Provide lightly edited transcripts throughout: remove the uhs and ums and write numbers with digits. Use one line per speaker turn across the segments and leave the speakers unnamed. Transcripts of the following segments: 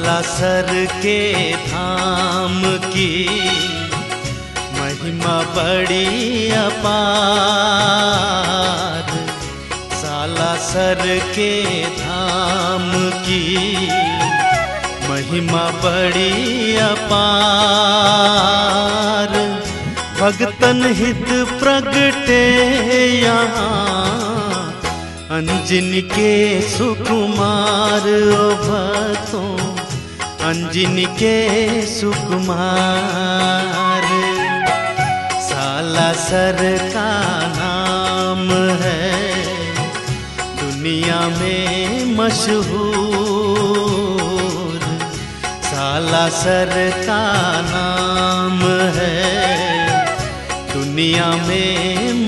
सालासर के धाम की महिमा बड़ी अपार। सालासर के धाम की महिमा बड़ी अपार। भगतन हित प्रगटे यहाँ अंजन के सुकुमार। ओ भक्तों अंजन के सुकुमार। सालासर का नाम है दुनिया में मशहूर। सालासर का नाम है दुनिया में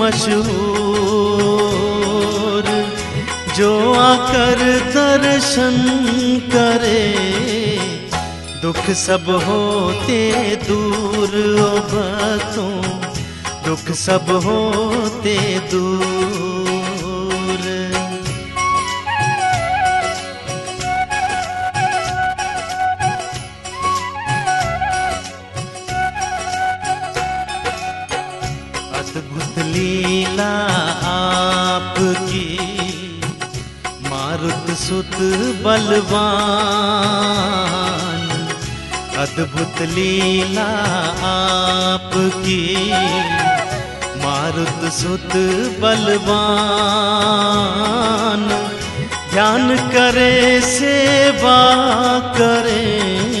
मशहूर। जो आकर दर्शन करे दुख सब होते दूर। ओ भक्तों दुख सब होते दूर। अद्भुत लीला आपकी मारुत सुत बलवान। अद्भुत लीला आपकी मारुत सुत बलवान। ध्यान करे सेवा करे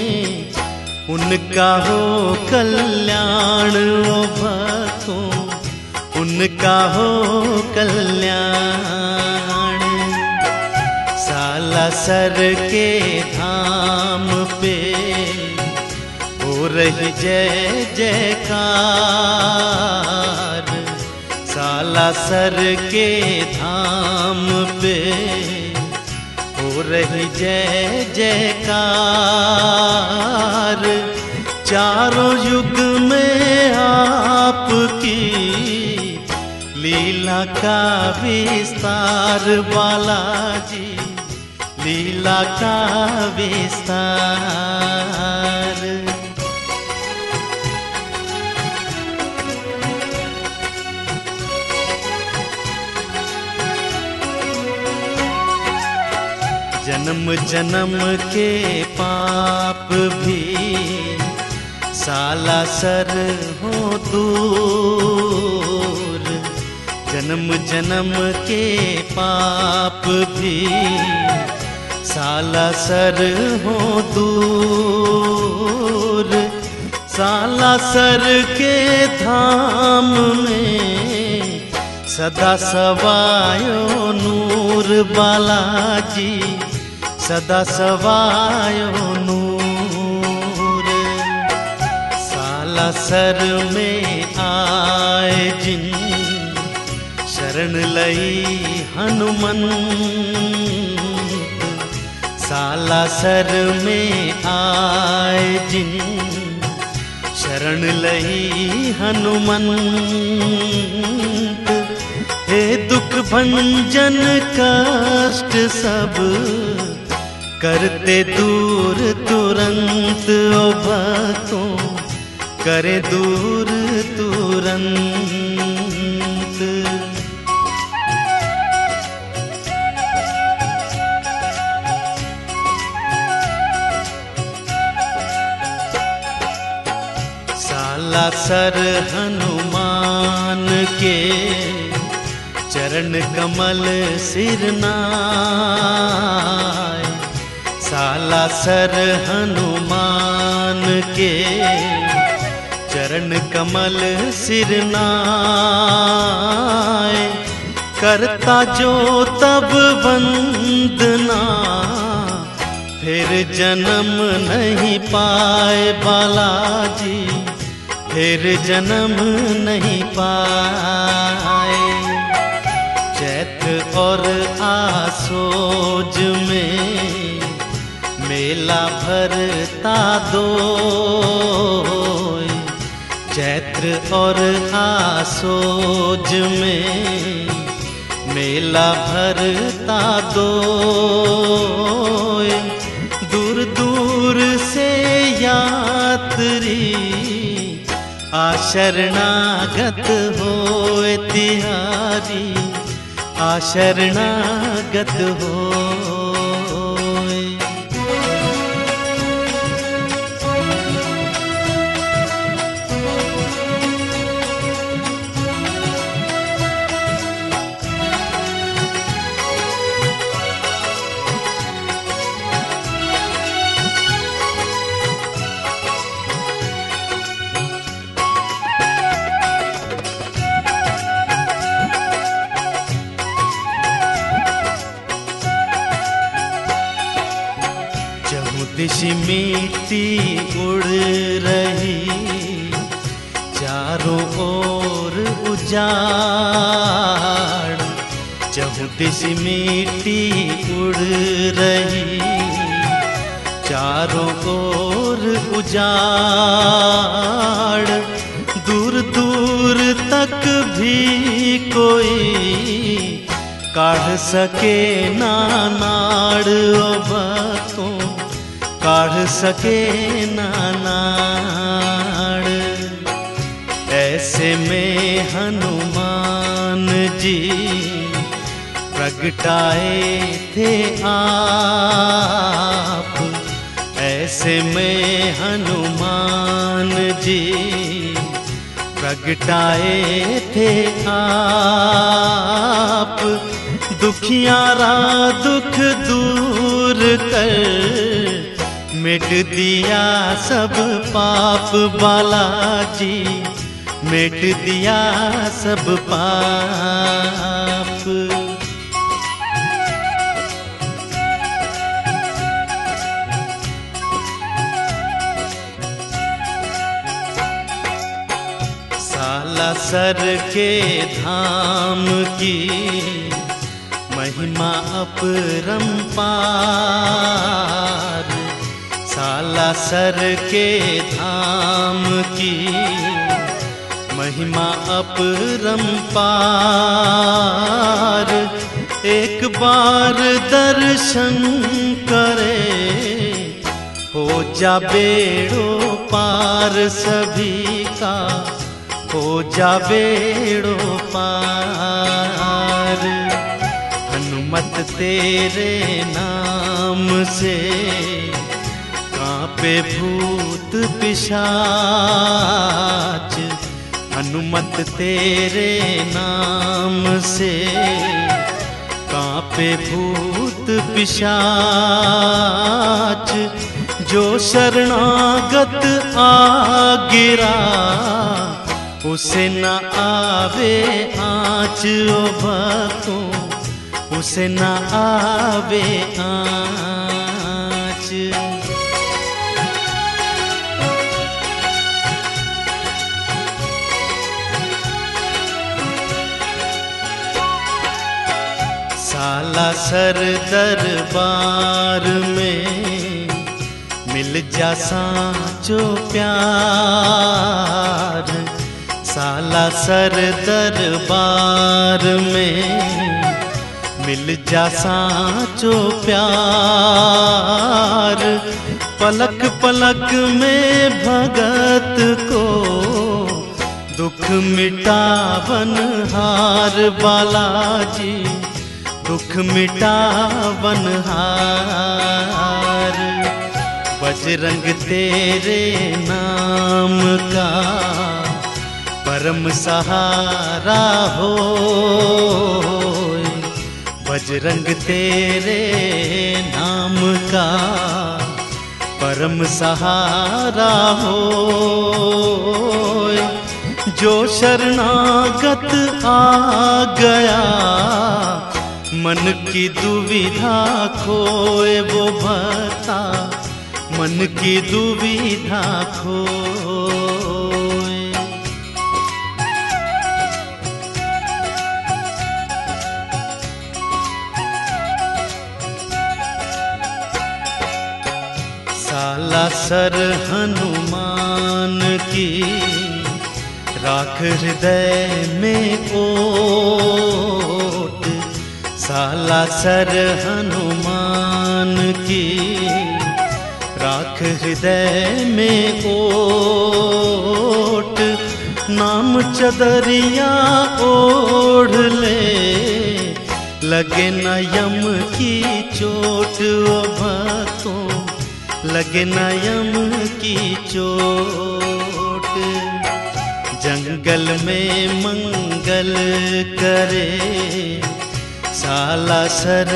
उनका हो कल्याण। ओ भक्तों उनका हो कल्याण। सालासर के धाम पे हो रही जय जयकार। सालासर के धाम पे हो रही जय जयकार। चारों युग में आपकी लीला का विस्तार। बालाजी लीला का विस्तार। जन्म जन्म के पाप भी सालासर हो दूर। जन्म जन्म के पाप भी सालासर हो दूर। सालासर के धाम में सदा सवायो नूर। बालाजी सदा सवायो नूर। सालासर में आए जिन शरण लई हनुमंत। सालासर में आए जिन शरण लई हनुमंत। हे दुख भंजन कष्ट सब करते दूर तुरंत। ओ भक्तों करे दूर तुरंत। सालासर हनुमान के चरण कमल सिरनाय। सालासर हनुमान के चरण कमल सिरनाय। करता जो तब वंदना फिर जन्म नहीं पाए। बालाजी फिर जन्म नहीं पाए। चैत्र और आसोज में मेला भरता दो। चैत्र और आसोज में मेला भरता दो। दूर दूर आशरणागत होए तिहारी, आशरणागत होए। दिश मिट्टी उड़ रही, चारों ओर उजाड़। चहुँ दिश मिट्टी उड़ रही, चारों ओर उजाड़। दूर दूर तक भी कोई काढ़ सके ना नाड़ ओ भक्तों, काढ़ सके ना नाड़। ऐसे में हनुमान जी प्रगटाए थे आप, ऐसे में हनुमान जी प्रगटाए थे आप। दुखियारा दुख दूर कर मिट दिया सब पाप, बालाजी मिट दिया सब पाप। सालासर के धाम की महिमा अपरंपार, सालासर के धाम की महिमा अपरंपार। एक बार दर्शन करे हो जा बेड़ो पार, सभी का हो जा बेड़ो पार। हनुमत तेरे नाम से कांपे भूत पिशाच, हनुमत तेरे नाम से कांपे भूत पिशाच। जो शरणागत आ गिरा उसे न आवे आँच ओ भक्तों, उसे न आवे आँच। सालासर दरबार में मिल जा साचो प्यार, सालासर दरबार में मिल जा साचो प्यार। पलक पलक में भगत को दुख मिटावन हार, बालाजी दुख मिटावन हार। बजरंग तेरे नाम का परम सहारा हो, बजरंग तेरे नाम का परम सहारा हो। जो शरणागत आ गया मन की दुविधा खोए, वो भक्ता मन की दुविधा खोए। सालासर हनुमान की राख हृदय में ओट, सालासर हनुमान की राख हृदय में ओट। नाम चदरिया ओढ़ ले, लगे न यम की चोट ओ भक्तों, लगे न यम की चोट। जंगल में मंगल करे सालासर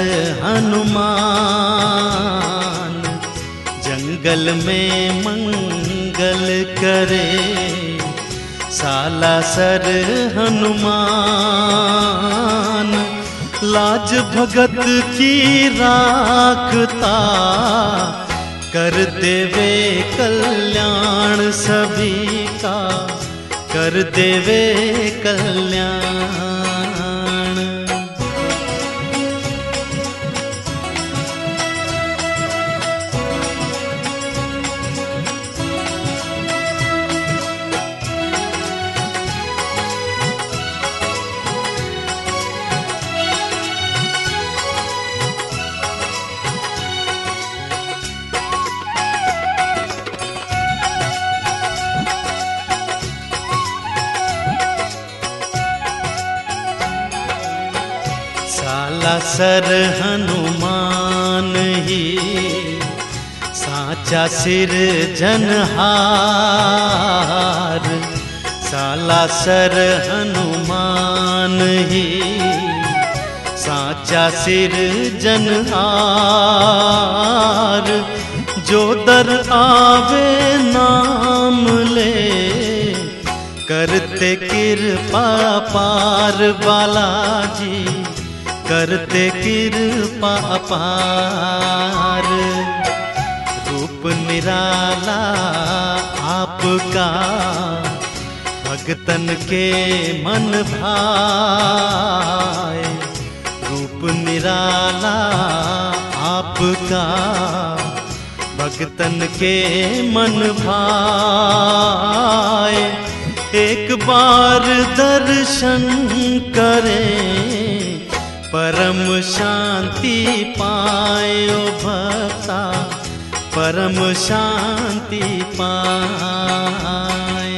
हनुमान, जंगल में मंगल करे सालासर हनुमान। लाज भगत की राखता, कर देवे कल्याण सभी का, कर देवे कल्याण। सालासर हनुमान ही साचा सिरजनहार, सालासर हनुमान ही साचा सिरजनहार। जो दर आवे नाम ले, करते कृपा पार बालाजी, करते कृपा अपार। रूप निराला आपका, भगतन के मन भाए। रूप निराला आपका, भगतन के मन भाए। एक बार दर्शन करें, परम शांति पाए ओ भक्ता, परम शांति पाए।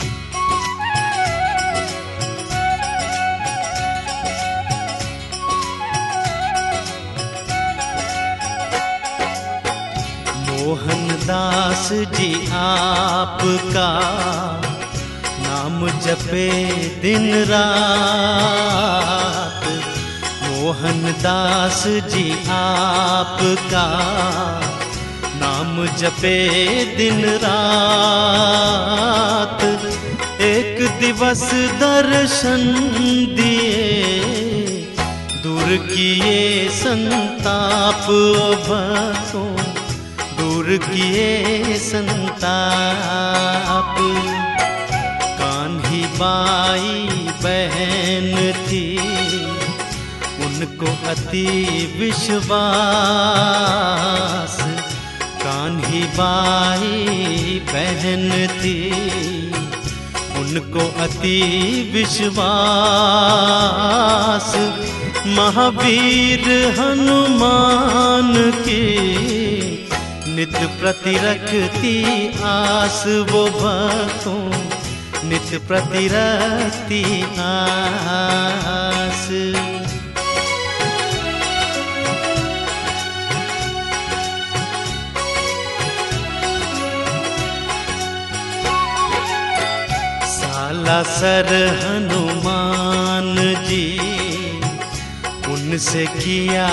मोहनदास जी आपका, नाम जपे दिन रात। मोहनदास जी आपका, नाम जपे दिन रात। एक दिवस दर्शन दिए, दूर किए संताप भक्तों, दूर किए संताप। कान्ही बाई बहन थी, उनको अति विश्वास। कान्ही बाई बहन थी, उनको अति विश्वास। महावीर हनुमान की नित प्रति रखती आस, वो भक्तों नित प्रति रखती आस। सालासर हनुमान जी, उनसे किया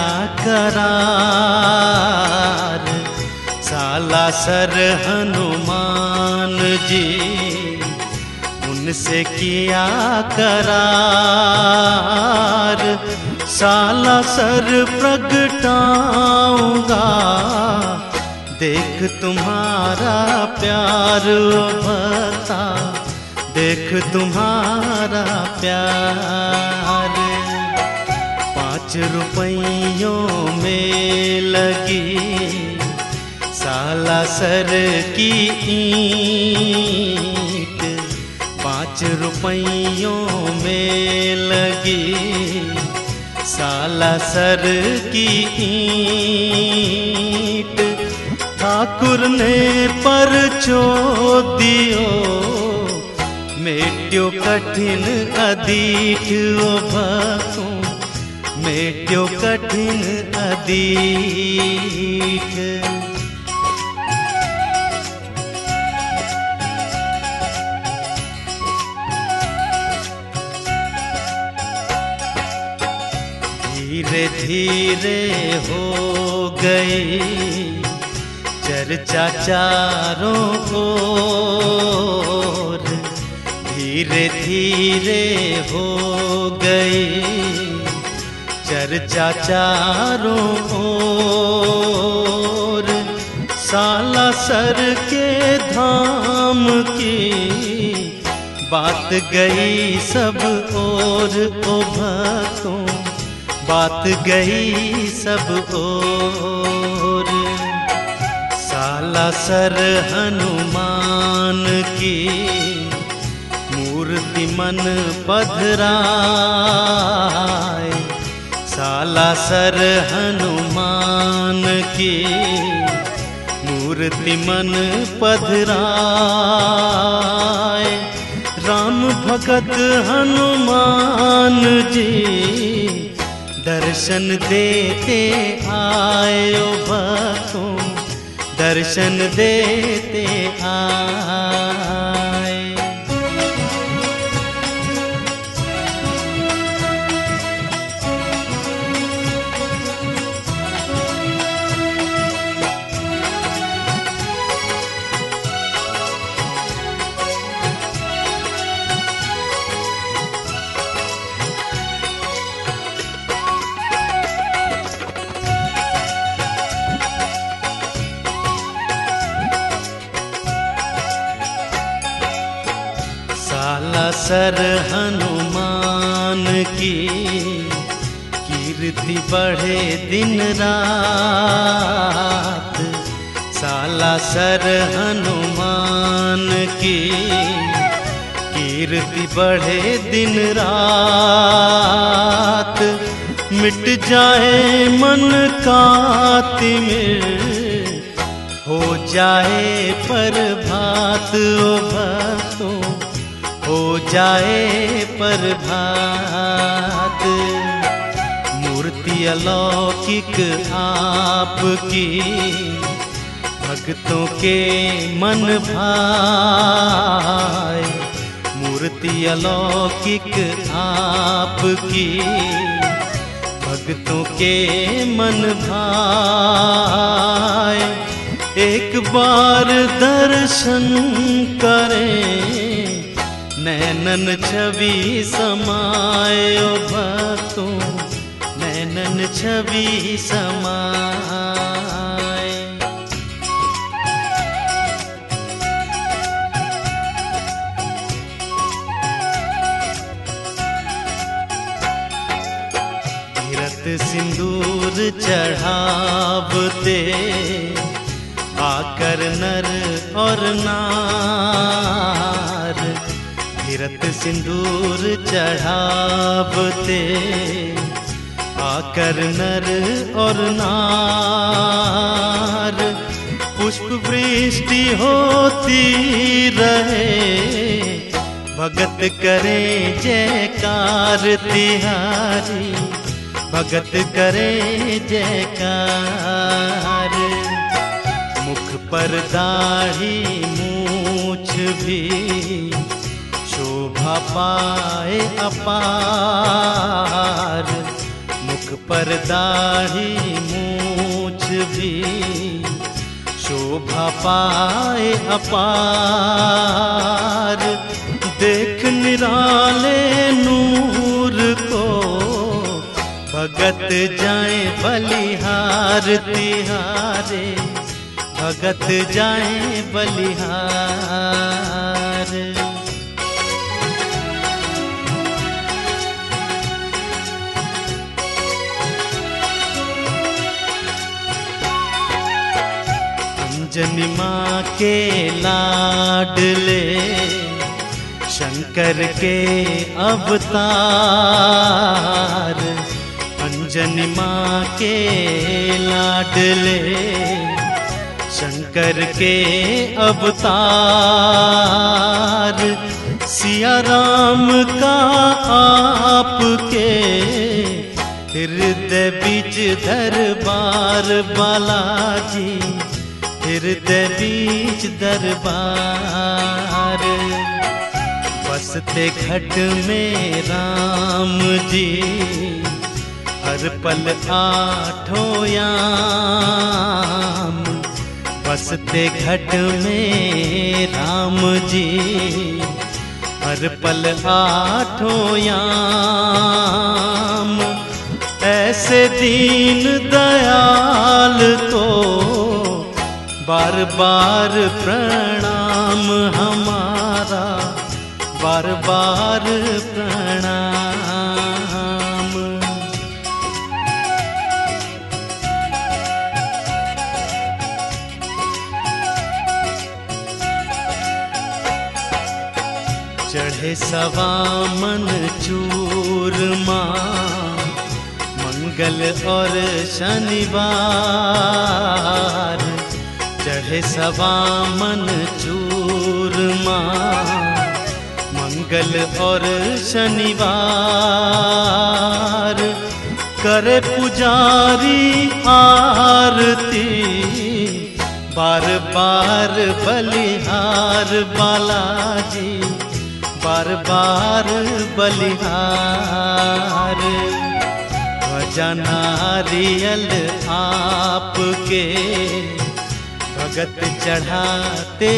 करार। सालासर हनुमान जी, उनसे किया करार। सालासर प्रगटाऊंगा, देख तुम्हारा प्यार ओ भक्ता, देख तुम्हारा प्यार। 5 रुपयों में लगी सालासर की ईंट, 5 रुपयों में लगी सालासर की ईंट। ठाकुर ने परचो दियो, मेट्यो कठिन अदीठ ओ भक्तों, मेट्यो कठिन अदीठ। धीरे धीरे हो गई चर्चा चारों ओर, धीरे धीरे हो गई चर्चा चारों ओर। सालासर के धाम की बात गई सब ओर ओ भक्तों, बात गई सब ओर। सालासर हनुमान की मूर्ति मन पधराए, सालासर हनुमान की मूर्ति मन पधराए। राम भगत हनुमान जी दर्शन देते आए ओ भक्तों, दर्शन देते आए। सालासर हनुमान की कीर्ति बढ़े दिन रात, सालासर हनुमान की कीर्ति बढ़े दिन रात। मिट जाए मन का तिमिर, हो जाए प्रभात ओ भक्तों, हो जाए प्रभात। मूर्ति अलौकिक आपकी भक्तों के मन भाए, मूर्ति अलौकिक आपकी भक्तों के मन भाए। एक बार दर्शन करें नैनन छवि समाए ओ भक्तों, नैनन छवि समाए। तीरथ सिंदूर चढ़ावते आकर नर और नार, तीरथ सिंदूर चढ़ावते आकर नर और नार। पुष्प वृष्टि होती रहे भगत करें जयकार तिहारी, भगत करें जयकार। मुख पर दाढ़ी मूछ भी शोभा पाए अपार, मुख पर दाढ़ी मूछ भी शोभा पाए अपार। देख निराले नूर को भगत जाए बलिहार तिहारे, भगत जाए बलिहार। अंजनी माँ के लाडले शंकर के अवतार, अंजनी माँ के लाडले शंकर के अवतार। सिया राम का आपके हृदय बीच दरबार बालाजी, हृदय बीच दरबार। बसते घट में राम जी, हर पल आठों याम। बसते घट में राम जी, हर पल आठों याम। ऐसे दीन दयाल को बार बार प्रणाम हमारा, बार बार प्रणाम। चढ़े सवा मन चूरमा, मंगल और शनिवार। चढ़े सवा मन चूरमा, मंगल और शनिवार। करे पुजारी आरती, बार बार बलिहार बालाजी, बार बार बलिहार। ध्वजा नारियल आपके भगत चढ़ाते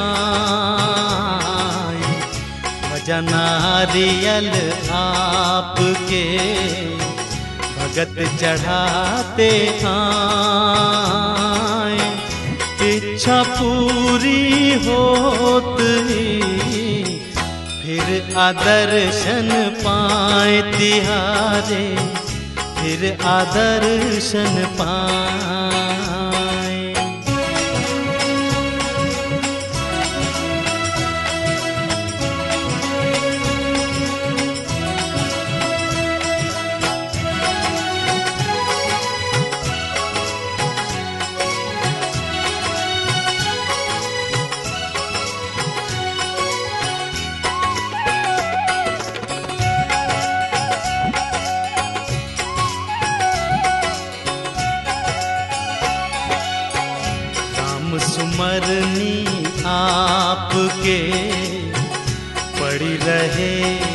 आए। ध्वजा नारियल आपके भगत चढ़ाते आए। इच्छा पूरी होत ही फिर आदर्शन पाए तिहारे, फिर आदर्शन पाए। सुमरनी आपके पड़ी रहे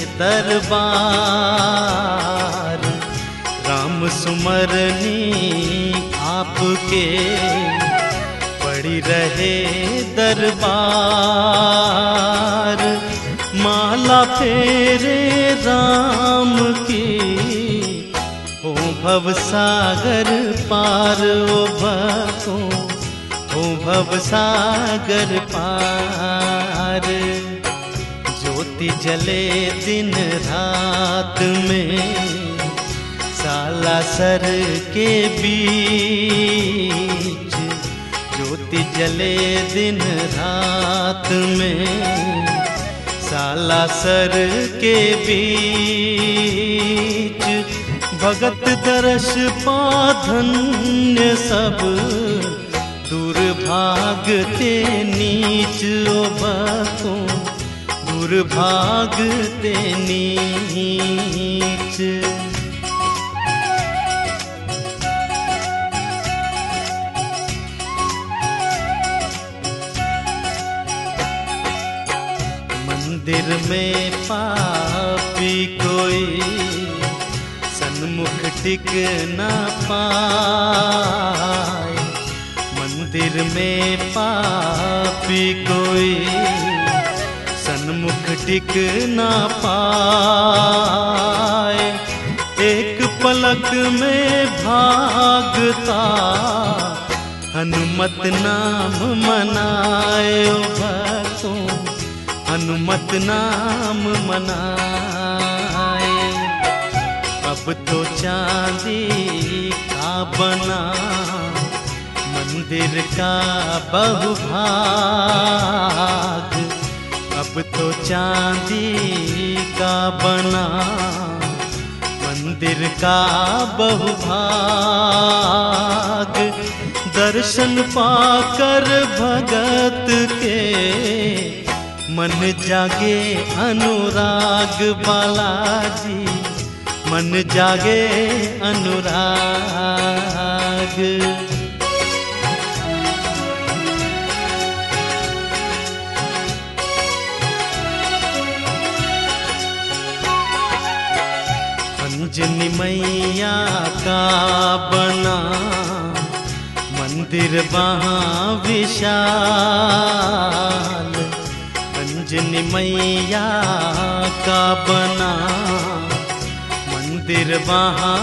दरबार। राम सुमरनी आपके पड़ी रहे दरबार। माला फेरे राम की हो भव सागर पार। ओ भक्तों हो भव सागर पार। ज्योति जले दिन रात में सालासर के बीच। ज्योति जले दिन रात में सालासर के बीच। भगत दर्श पाधन्य सब दुर्भागते नीच। ओ भक्तों दुर्भागते नीच। मंदिर में पापी कोई सन्मुख टिक न पाए। मंदिर में पापी कोई सन्मुख टिक न पाए। एक पलक में भागता हनुमत नाम मनाए। ओ भक्तों हनुमत नाम मनाए। अब तो चांदी का बना मंदिर का बहुभाग। अब तो चांदी का बना मंदिर का बहुभाग। दर्शन पाकर भगत के मन जागे अनुराग बालाजी, मन जागे अनुराग। अंजनी मैया का बना मंदिर वहाँ विशाल, अंजनी मैया का बना मंदिर वहाँ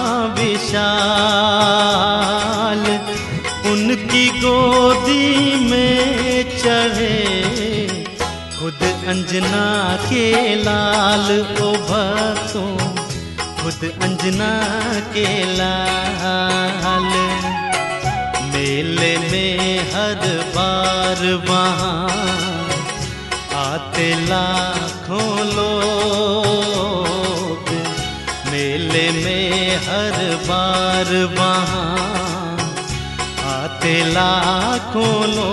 विशाल। उनकी गोदी में चढ़े खुद अंजना के लाल, ओ भक्तों खुद अंजना के लाल। मेले में हर बार वहाँ आते लाखों लोग, मेले में हर बार वहाँ आते लाखों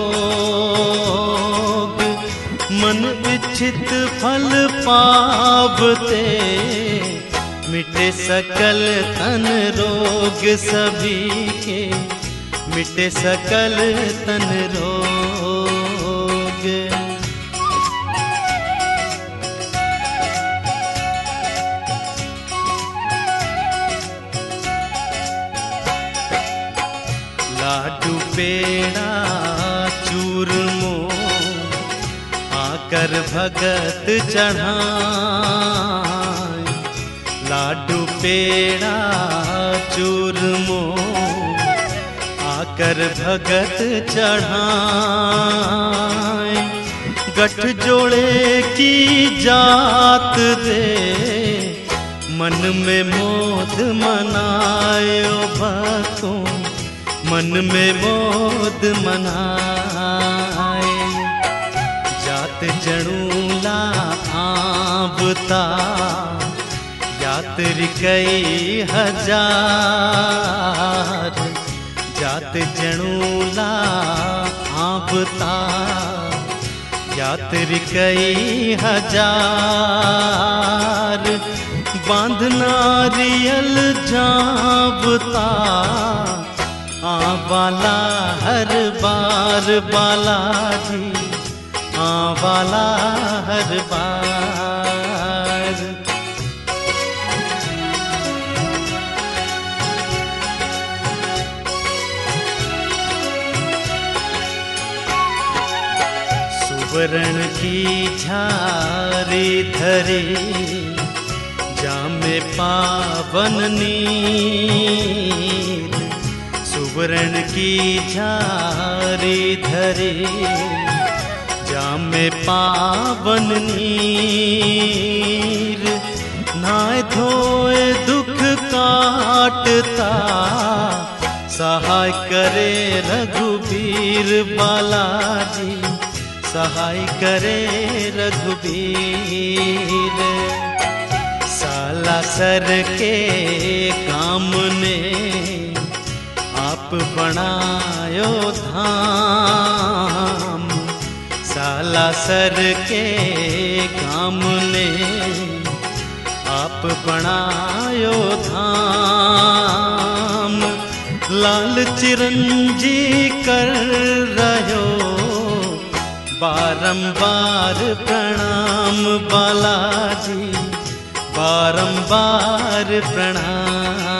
लोग। मन इच्छित फल पावते, मिटे सकल तन रोग सभी के, मिटे सकल तन रोग। लाडू पेड़ा चूरमो आकर भगत चढ़ाए, लाडू पेड़ा चूरमो आकर भगत चढ़ाए। गठ जोड़े की जात दे, मन में मोद मनाए, ओ भक्तों मन में मोद मनाए। जात जणूला आवता यात्री कई हजार, जात जणूला आवता यात्री कई हजार। बांध नारियल जावता आवाला हर बार बालाजी, आवाला हर बार। सुवर्ण की झारी धरे, जामे पावन नीर, सुवर्ण की झारी धरे, जामे पावन नीर। नहाए धोए दुख काटता, सहाय करे रघुबीर बालाजी, सहाय करे रघुबीर। सालासर के काम ने आप बनायो धाम, सालासर के काम ने आप बनायो धाम। लाल चिरंजी कर रहो बारंबार प्रणाम बालाजी, बारंबार प्रणाम।